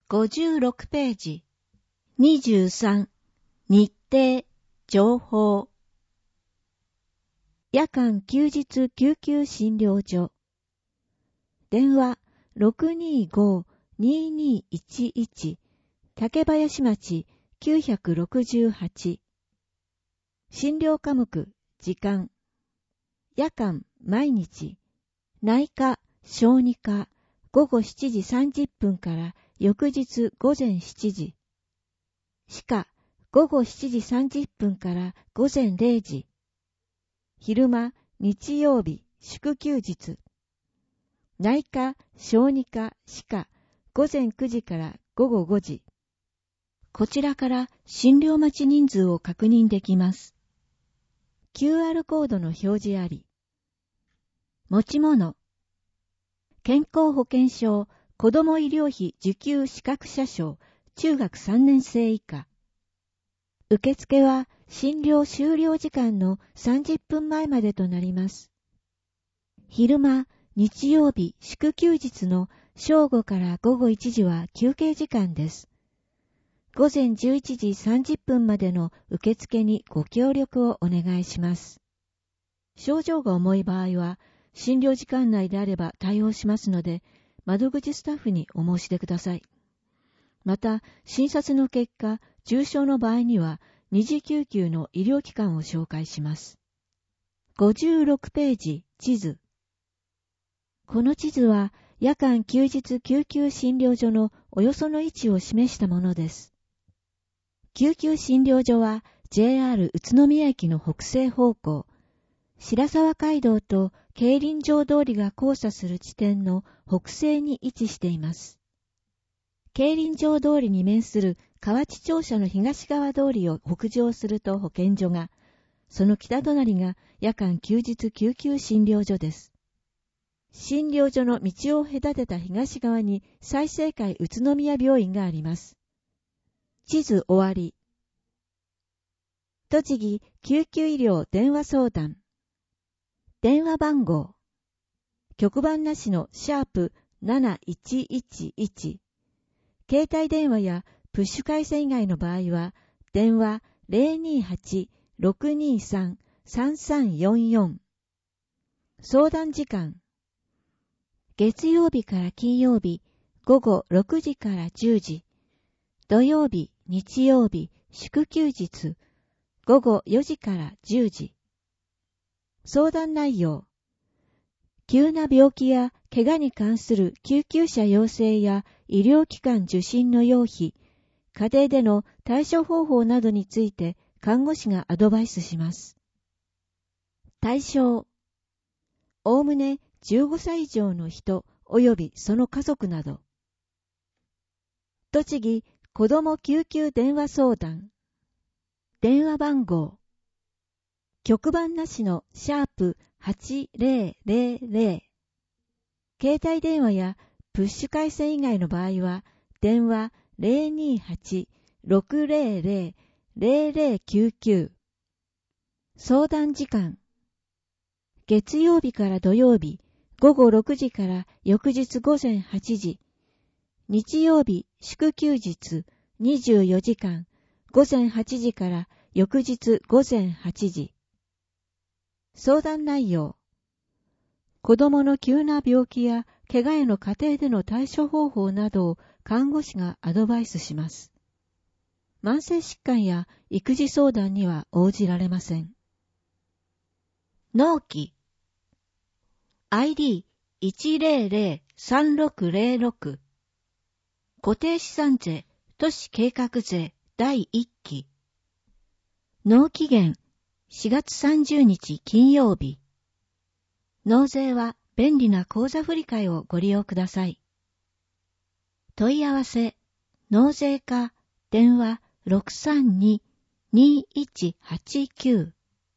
56ページ。23、日程、情報。夜間休日救急診療所。電話 625-2211 竹林町968。診療科目、時間。夜間、毎日。内科、小児科、午後7時30分から翌日午前7時。歯科、午後7時30分から午前0時。昼間、日曜日、祝休日。内科、小児科、歯科、午前9時から午後5時。こちらから診療待ち人数を確認できます。QR コードの表示あり。持ち物。健康保険証、子ども医療費受給資格者証、中学3年生以下。受付は診療終了時間の30分前までとなります。昼間、日曜日、祝休日の正午から午後1時は休憩時間です。午前11時30分までの受付にご協力をお願いします。症状が重い場合は、診療時間内であれば対応しますので、窓口スタッフにお申し出ください。また、診察の結果、重症の場合には、二次救急の医療機関を紹介します。56ページ、地図。この地図は、夜間休日救急診療所のおよその位置を示したものです。救急診療所は、JR 宇都宮駅の北西方向、白沢街道と競輪場通りが交差する地点の北西に位置しています。競輪場通りに面する河内庁舎の東側通りを北上すると保健所が、その北隣が夜間休日救急診療所です。診療所の道を隔てた東側に済生会宇都宮病院があります。地図終わり。栃木救急医療電話相談。電話番号。局番なしの#7111。携帯電話やプッシュ回線以外の場合は、電話 028-623-3344。相談時間。月曜日から金曜日、午後6時から10時。土曜日、日曜日、祝休日、午後4時から10時。相談内容。急な病気や怪我に関する救急車要請や医療機関受診の要否、家庭での対処方法などについて看護師がアドバイスします。対象。おおむね15歳以上の人及びその家族など。栃木子ども救急電話相談。電話番号。局番なしの#8000。携帯電話やプッシュ回線以外の場合は、電話 028-600-0099。相談時間。月曜日から土曜日、午後6時から翌日午前8時。日曜日、祝休日、24時間、午前8時から翌日午前8時。相談内容。子供の急な病気や怪我への家庭での対処方法などを看護師がアドバイスします。慢性疾患や育児相談には応じられません。納期。ID1003606。固定資産税、都市計画税第1期。納期限。4月30日金曜日。納税は便利な口座振替をご利用ください。問い合わせ、納税課、電話 632-2189。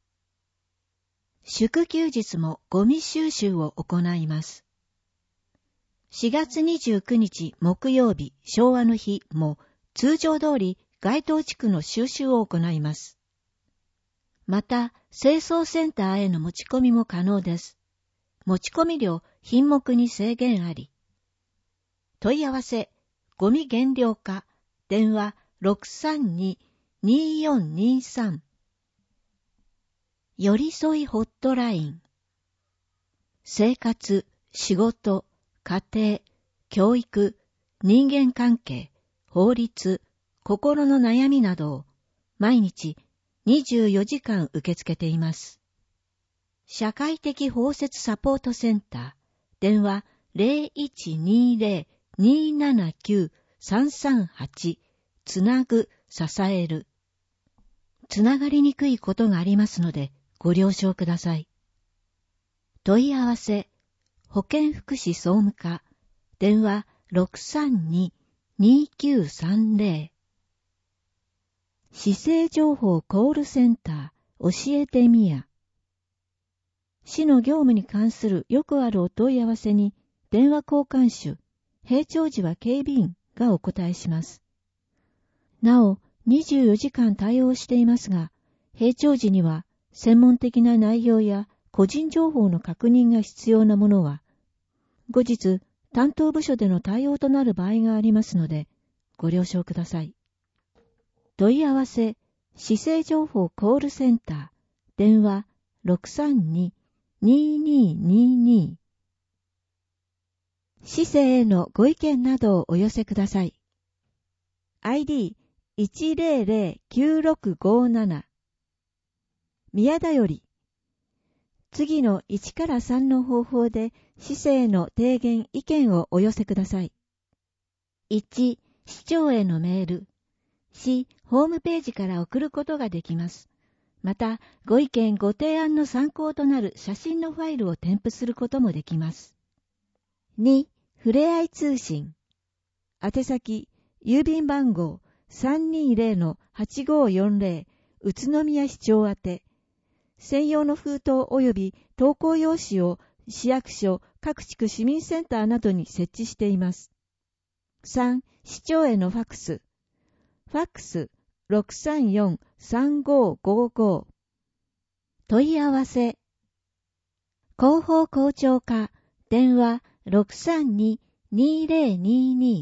祝休日もゴミ収集を行います。4月29日木曜日昭和の日も通常通り該当地区の収集を行います。また、清掃センターへの持ち込みも可能です。持ち込み量、品目に制限あり。問い合わせ、 ゴミ減量課、電話 632-2423。寄り添いホットライン。生活、仕事、家庭、教育、人間関係、法律、心の悩みなどを毎日24時間受け付けています。社会的包摂サポートセンター、電話 0120-279-338 つなぐ、支える。つながりにくいことがありますのでご了承ください。問い合わせ、保健福祉総務課、電話 632-2930。市政情報コールセンター、教えてみや。市の業務に関するよくあるお問い合わせに、電話交換手、閉庁時は警備員がお答えします。なお、24時間対応していますが、閉庁時には専門的な内容や個人情報の確認が必要なものは、後日担当部署での対応となる場合がありますので、ご了承ください。問い合わせ、市政情報コールセンター、電話 632-2222。市政へのご意見などをお寄せください。ID1009657。宮田より、次の1から3の方法で市政への提言意見をお寄せください。1、市長へのメール。市ホームページから送ることができます。また、ご意見ご提案の参考となる写真のファイルを添付することもできます。2、ふれあい通信。宛先、郵便番号 320-8540 宇都宮市長宛て。専用の封筒及び投稿用紙を市役所、各地区市民センターなどに設置しています。3、市長へのファックス。ファックス 634-3555。問い合わせ。広報広聴課、電話 632-2022。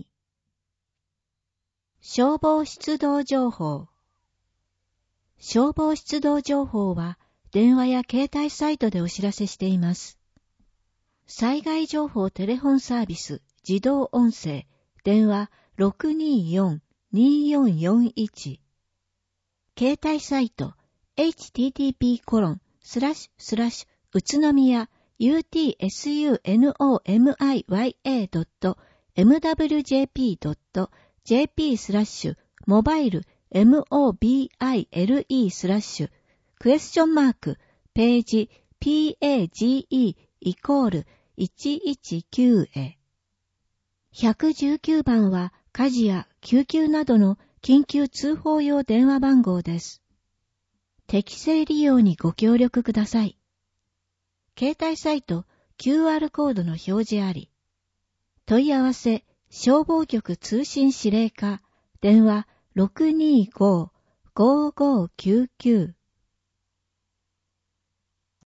消防出動情報。消防出動情報は電話や携帯サイトでお知らせしています。災害情報テレフォンサービス自動音声、電話 624-2441。携帯サイト http:// 宇都宮 utsunomiya.mwjp.jp/mobile mobile/ クエスチョンマークページ PAGE=119 へ。119番は火事や救急などの緊急通報用電話番号です。適正利用にご協力ください。携帯サイト QR コードの表示あり。問い合わせ消防局通信指令課、電話 625-5599。